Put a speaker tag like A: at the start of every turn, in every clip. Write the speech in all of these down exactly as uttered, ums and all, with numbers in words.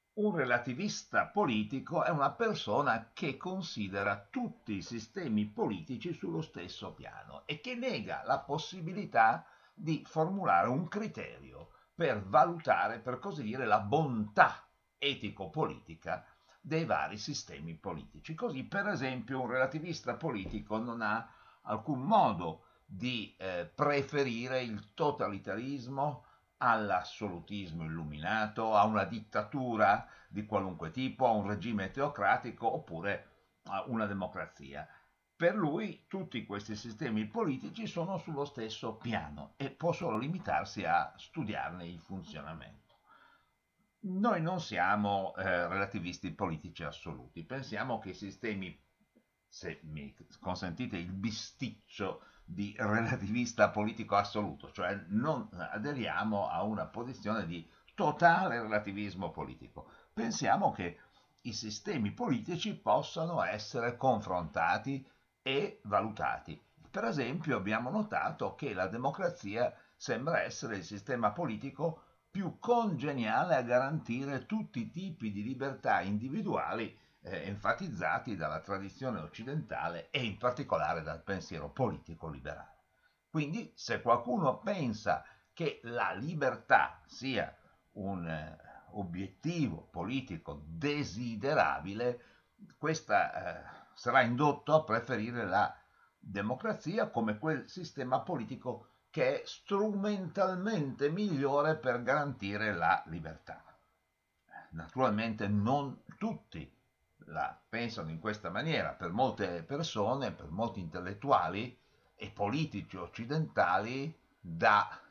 A: Un relativista politico è una persona che considera tutti i sistemi politici sullo stesso piano e che nega la possibilità di formulare un criterio per valutare, per così dire, la bontà etico-politica dei vari sistemi politici. Così, per esempio, un relativista politico non ha alcun modo di eh, preferire il totalitarismo all'assolutismo illuminato, a una dittatura di qualunque tipo, a un regime teocratico oppure a una democrazia. Per lui tutti questi sistemi politici sono sullo stesso piano e può solo limitarsi a studiarne il funzionamento. Noi non siamo eh, relativisti politici assoluti, pensiamo che i sistemi, se mi consentite il bisticcio di relativista politico assoluto, cioè non aderiamo a una posizione di totale relativismo politico. Pensiamo che i sistemi politici possano essere confrontati e valutati. Per esempio, abbiamo notato che la democrazia sembra essere il sistema politico più congeniale a garantire tutti i tipi di libertà individuali eh, enfatizzati dalla tradizione occidentale e in particolare dal pensiero politico liberale. Quindi se qualcuno pensa che la libertà sia un eh, obiettivo politico desiderabile, questa eh, sarà indotto a preferire la democrazia come quel sistema politico che è strumentalmente migliore per garantire la libertà. Naturalmente non tutti la pensano in questa maniera, per molte persone, per molti intellettuali e politici occidentali, da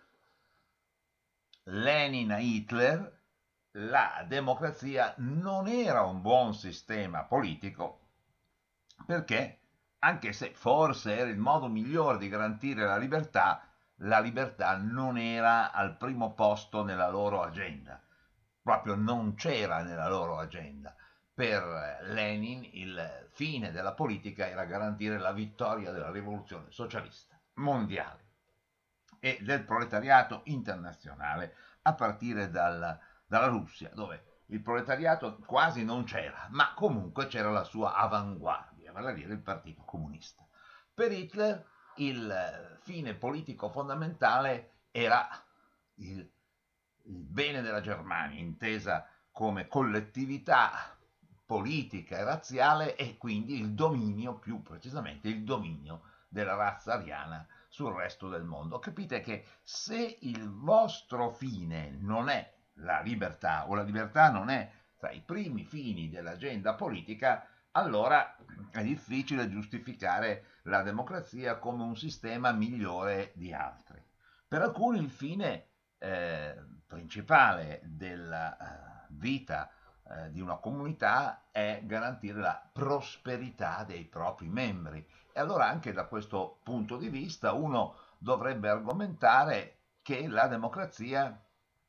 A: Lenin a Hitler, la democrazia non era un buon sistema politico perché, anche se forse era il modo migliore di garantire la libertà, la libertà non era al primo posto nella loro agenda, proprio non c'era nella loro agenda. Per Lenin il fine della politica era garantire la vittoria della rivoluzione socialista mondiale e del proletariato internazionale a partire dal, dalla Russia, dove il proletariato quasi non c'era, ma comunque c'era la sua avanguardia, vale a dire il Partito Comunista. Per Hitler il fine politico fondamentale era il, il bene della Germania, intesa come collettività politica e razziale e quindi il dominio, più precisamente il dominio della razza ariana sul resto del mondo. Capite che se il vostro fine non è la libertà o la libertà non è tra i primi fini dell'agenda politica, allora è difficile giustificare la democrazia come un sistema migliore di altri. Per alcuni il fine eh, principale della eh, vita eh, di una comunità è garantire la prosperità dei propri membri. E allora anche da questo punto di vista uno dovrebbe argomentare che la democrazia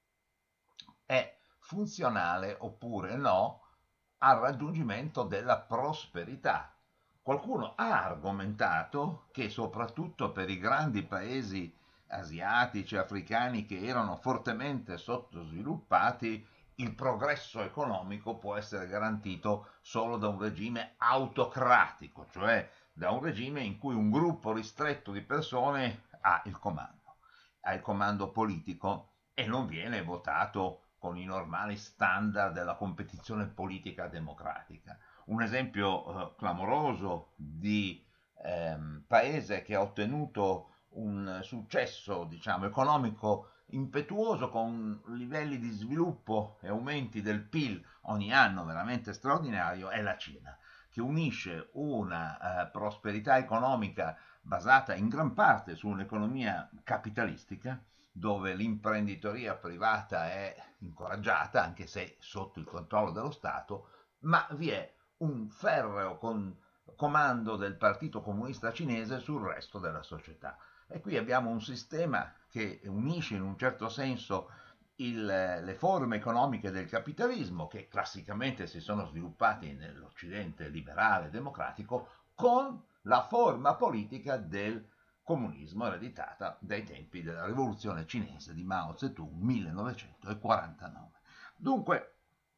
A: è funzionale oppure no al raggiungimento della prosperità. Qualcuno ha argomentato che soprattutto per i grandi paesi asiatici, africani che erano fortemente sottosviluppati, il progresso economico può essere garantito solo da un regime autocratico, cioè da un regime in cui un gruppo ristretto di persone ha il comando, ha il comando politico e non viene votato con i normali standard della competizione politica democratica. Un esempio eh, clamoroso di ehm, paese che ha ottenuto un successo, diciamo, economico impetuoso con livelli di sviluppo e aumenti del P I L ogni anno veramente straordinario è la Cina, che unisce una eh, prosperità economica basata in gran parte su un'economia capitalistica dove l'imprenditoria privata è incoraggiata, anche se sotto il controllo dello Stato, ma vi è un ferreo con comando del Partito Comunista Cinese sul resto della società. E qui abbiamo un sistema che unisce in un certo senso il, le forme economiche del capitalismo, che classicamente si sono sviluppate nell'Occidente liberale e democratico, con la forma politica del comunismo ereditata dai tempi della rivoluzione cinese di Mao Zedong millenovecentoquarantanove. Dunque,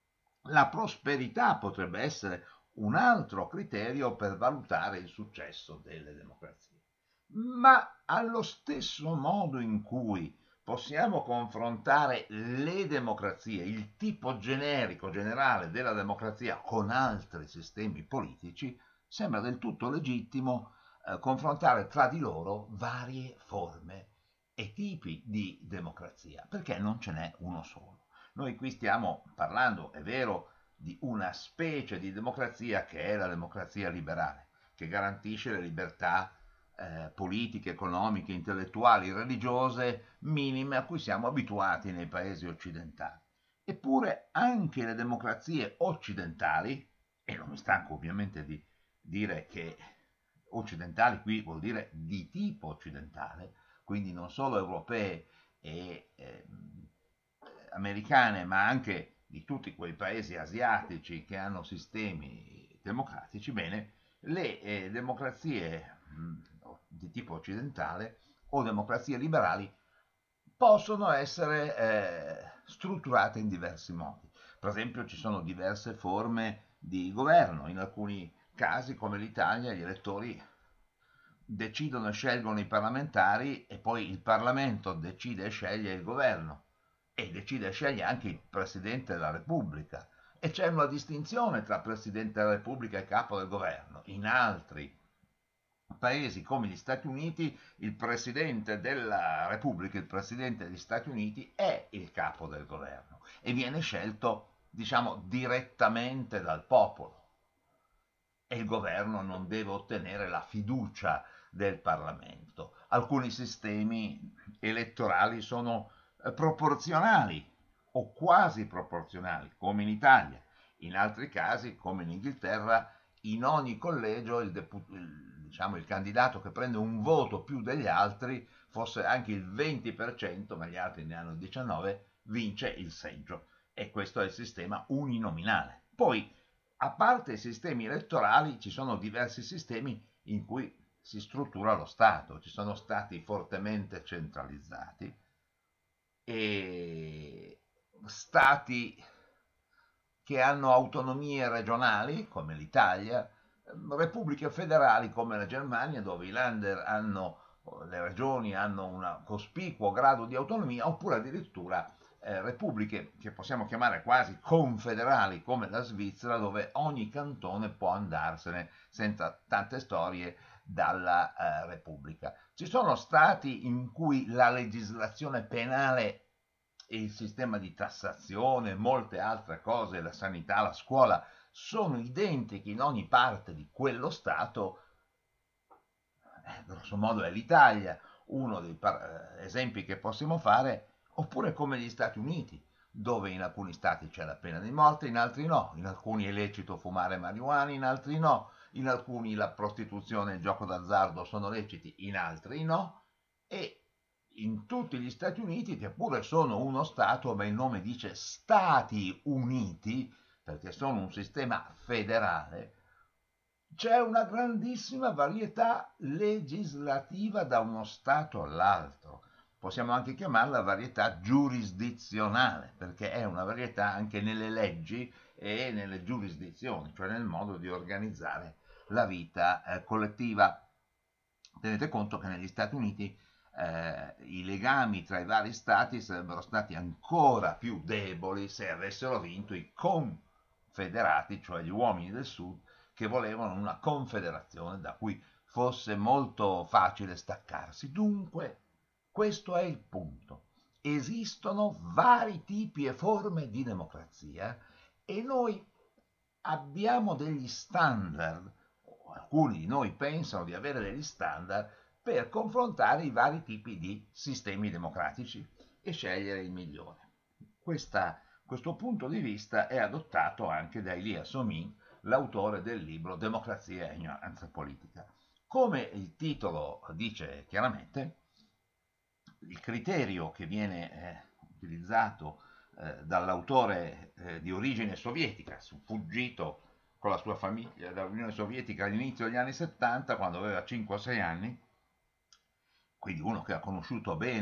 A: La prosperità potrebbe essere un altro criterio per valutare il successo delle democrazie. Ma allo stesso modo in cui possiamo confrontare le democrazie, il tipo generico, generale della democrazia con altri sistemi politici, sembra del tutto legittimo eh, confrontare tra di loro varie forme e tipi di democrazia, perché non ce n'è uno solo. Noi qui stiamo parlando, è vero, di una specie di democrazia che è la democrazia liberale, che garantisce le libertà eh, politiche, economiche, intellettuali, religiose minime a cui siamo abituati nei paesi occidentali. Eppure anche le democrazie occidentali, e non mi stanco ovviamente di dire che occidentali qui vuol dire di tipo occidentale, quindi non solo europee e eh, americane, ma anche di tutti quei paesi asiatici che hanno sistemi democratici, bene, le eh, democrazie mh, di tipo occidentale o democrazie liberali possono essere eh, strutturate in diversi modi. Per esempio ci sono diverse forme di governo, in alcuni casi come l'Italia gli elettori decidono e scelgono i parlamentari e poi il Parlamento decide e sceglie il governo e decide e sceglie anche il Presidente della Repubblica. E c'è una distinzione tra Presidente della Repubblica e Capo del Governo. In altri paesi come gli Stati Uniti il Presidente della Repubblica, il Presidente degli Stati Uniti è il capo del governo e viene scelto, diciamo, direttamente dal popolo e il governo non deve ottenere la fiducia del Parlamento. Alcuni sistemi elettorali sono eh, proporzionali o quasi proporzionali, come in Italia. In altri casi, come in Inghilterra, in ogni collegio il, depu- il, diciamo, il candidato che prende un voto più degli altri, fosse anche il venti per cento, ma gli altri ne hanno il diciannove per cento, vince il seggio. E questo è il sistema uninominale. Poi a parte i sistemi elettorali, ci sono diversi sistemi in cui si struttura lo Stato. Ci sono stati fortemente centralizzati e stati che hanno autonomie regionali, come l'Italia, repubbliche federali come la Germania, dove i Länder hanno, le regioni hanno un cospicuo grado di autonomia, oppure addirittura eh, repubbliche che possiamo chiamare quasi confederali come la Svizzera, dove ogni cantone può andarsene senza tante storie dalla eh, Repubblica. Ci sono stati in cui la legislazione penale e il sistema di tassazione, molte altre cose, la sanità, la scuola, sono identiche in ogni parte di quello Stato. Eh, grosso modo è l'Italia, uno dei par- eh, esempi che possiamo fare, oppure come gli Stati Uniti, dove in alcuni stati c'è la pena di morte, in altri no, in alcuni è lecito fumare marijuana, in altri no, in alcuni la prostituzione e il gioco d'azzardo sono leciti, in altri no, e in tutti gli Stati Uniti, che pure sono uno Stato, ma il nome dice Stati Uniti, perché sono un sistema federale, c'è una grandissima varietà legislativa da uno Stato all'altro. Possiamo anche chiamarla varietà giurisdizionale, perché è una varietà anche nelle leggi e nelle giurisdizioni, cioè nel modo di organizzare la vita eh, collettiva. Tenete conto che negli Stati Uniti eh, i legami tra i vari stati sarebbero stati ancora più deboli se avessero vinto i confederati, cioè gli uomini del sud, che volevano una confederazione da cui fosse molto facile staccarsi. Dunque, questo è il punto. Esistono vari tipi e forme di democrazia e noi abbiamo degli standard, o alcuni di noi pensano di avere degli standard per confrontare i vari tipi di sistemi democratici e scegliere il migliore. Questa, questo punto di vista è adottato anche da Elia Somin, l'autore del libro Democrazia e ignoranza politica. Come il titolo dice chiaramente, il criterio che viene eh, utilizzato eh, dall'autore eh, di origine sovietica, fuggito con la sua famiglia dall'Unione Sovietica all'inizio degli anni settanta, quando aveva cinque o sei anni, quindi uno che ha conosciuto bene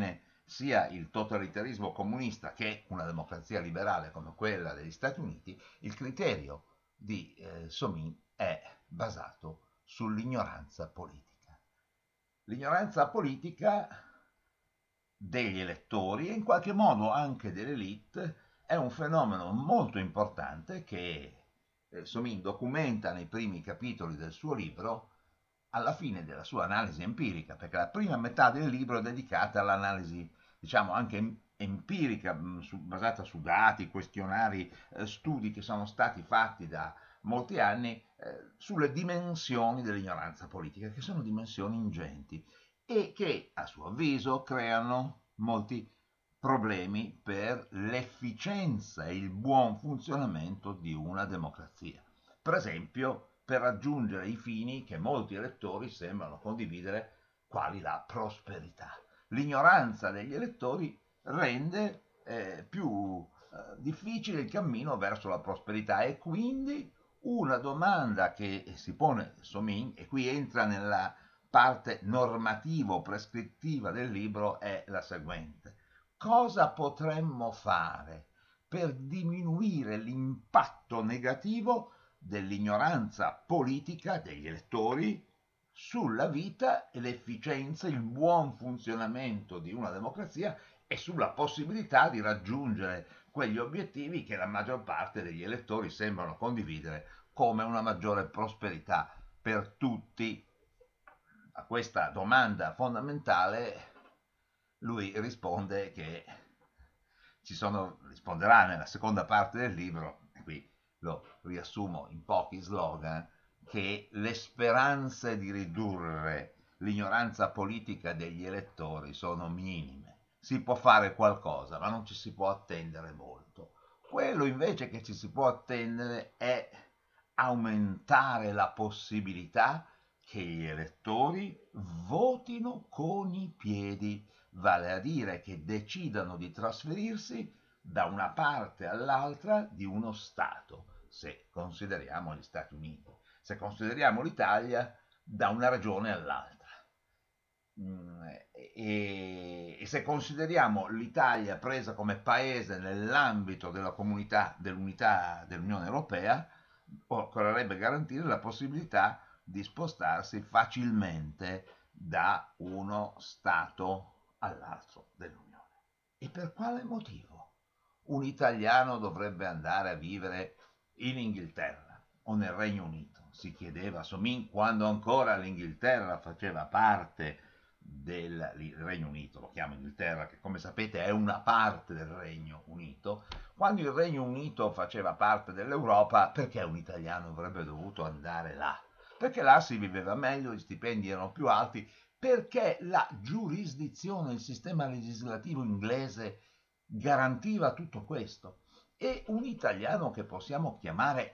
A: sia il totalitarismo comunista che una democrazia liberale come quella degli Stati Uniti, il criterio di eh, Somin è basato sull'ignoranza politica. L'ignoranza politica degli elettori e in qualche modo anche dell'elite è un fenomeno molto importante che eh, Somin documenta nei primi capitoli del suo libro alla fine della sua analisi empirica, perché la prima metà del libro è dedicata all'analisi, diciamo, anche empirica, su, basata su dati, questionari, eh, studi che sono stati fatti da molti anni eh, sulle dimensioni dell'ignoranza politica, che sono dimensioni ingenti e che a suo avviso creano molti problemi per l'efficienza e il buon funzionamento di una democrazia. Per esempio, per raggiungere i fini che molti elettori sembrano condividere, quali la prosperità. L'ignoranza degli elettori rende eh, più eh, difficile il cammino verso la prosperità e quindi una domanda che si pone Somin, e qui entra nella parte normativo-prescrittiva del libro, è la seguente. Cosa potremmo fare per diminuire l'impatto negativo dell'ignoranza politica degli elettori sulla vita e l'efficienza, il buon funzionamento di una democrazia e sulla possibilità di raggiungere quegli obiettivi che la maggior parte degli elettori sembrano condividere, come una maggiore prosperità per tutti. A questa domanda fondamentale lui risponde che ci sono, risponderà nella seconda parte del libro, e qui lo riassumo in pochi slogan, che le speranze di ridurre l'ignoranza politica degli elettori sono minime. Si può fare qualcosa, ma non ci si può attendere molto. Quello invece che ci si può attendere è aumentare la possibilità che gli elettori votino con i piedi, vale a dire che decidano di trasferirsi da una parte all'altra di uno Stato, se consideriamo gli Stati Uniti, se consideriamo l'Italia, da una regione all'altra. E, e se consideriamo l'Italia presa come paese nell'ambito della comunità dell'unità dell'Unione Europea, occorrerebbe garantire la possibilità di spostarsi facilmente da uno Stato all'altro dell'Unione. E per quale motivo un italiano dovrebbe andare a vivere in Inghilterra o nel Regno Unito? Si chiedeva Somin quando ancora l'Inghilterra faceva parte del Regno Unito, lo chiamo Inghilterra, che come sapete è una parte del Regno Unito. Quando il Regno Unito faceva parte dell'Europa, perché un italiano avrebbe dovuto andare là? Perché là si viveva meglio, gli stipendi erano più alti, perché la giurisdizione, il sistema legislativo inglese garantiva tutto questo. E un italiano che possiamo chiamare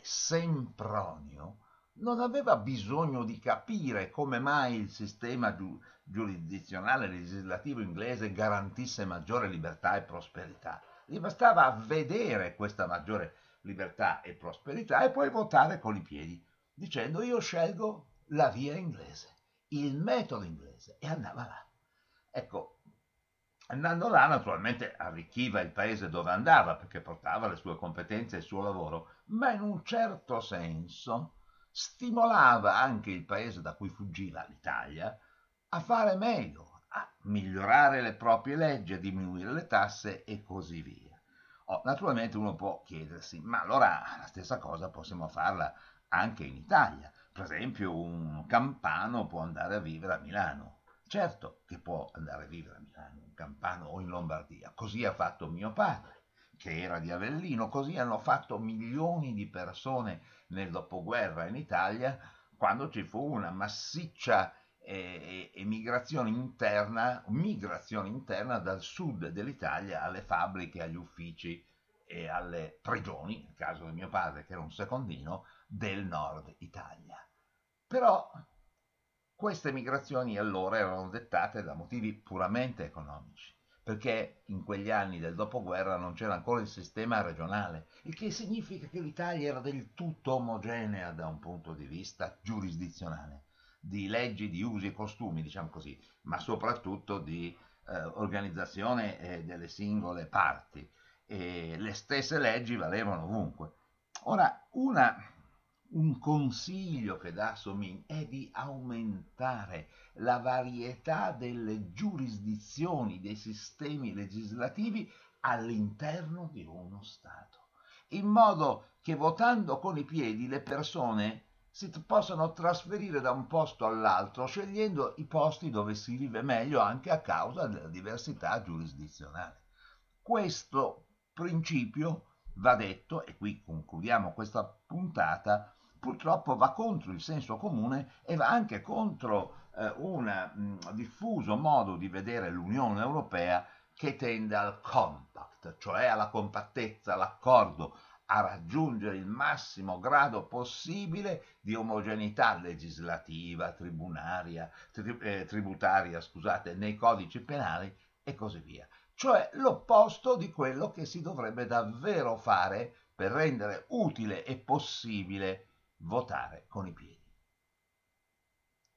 A: Sempronio non aveva bisogno di capire come mai il sistema giu- giurisdizionale legislativo inglese garantisse maggiore libertà e prosperità. Gli bastava vedere questa maggiore libertà e prosperità e poi votare con i piedi, dicendo io scelgo la via inglese, il metodo inglese, e andava là. Ecco, andando là naturalmente arricchiva il paese dove andava perché portava le sue competenze e il suo lavoro, ma in un certo senso stimolava anche il paese da cui fuggiva, l'Italia, a fare meglio, a migliorare le proprie leggi, a diminuire le tasse e così via. Oh, naturalmente uno può chiedersi, ma allora la stessa cosa possiamo farla anche in Italia. Per esempio un campano può andare a vivere a Milano. Certo che può andare a vivere a Milano, un campano o in Lombardia. Così ha fatto mio padre, che era di Avellino, così hanno fatto milioni di persone nel dopoguerra in Italia, quando ci fu una massiccia eh, emigrazione interna, migrazione interna dal sud dell'Italia alle fabbriche, agli uffici e alle prigioni, nel caso di mio padre che era un secondino, del nord Italia. Però queste migrazioni allora erano dettate da motivi puramente economici, perché in quegli anni del dopoguerra non c'era ancora il sistema regionale, il che significa che l'Italia era del tutto omogenea da un punto di vista giurisdizionale, di leggi, di usi e costumi, diciamo così, ma soprattutto di eh, organizzazione eh, delle singole parti. E le stesse leggi valevano ovunque. Ora, una, un consiglio che dà Somin è di aumentare la varietà delle giurisdizioni, dei sistemi legislativi all'interno di uno Stato, in modo che votando con i piedi le persone si t- possano trasferire da un posto all'altro, scegliendo i posti dove si vive meglio anche a causa della diversità giurisdizionale. Questo principio, va detto, e qui concludiamo questa puntata, purtroppo va contro il senso comune e va anche contro eh, un mh, diffuso modo di vedere l'Unione Europea che tende al compact, cioè alla compattezza, all'accordo, a raggiungere il massimo grado possibile di omogeneità legislativa, tribunaria, tri- eh, tributaria, scusate, nei codici penali e così via. Cioè l'opposto di quello che si dovrebbe davvero fare per rendere utile e possibile votare con i piedi.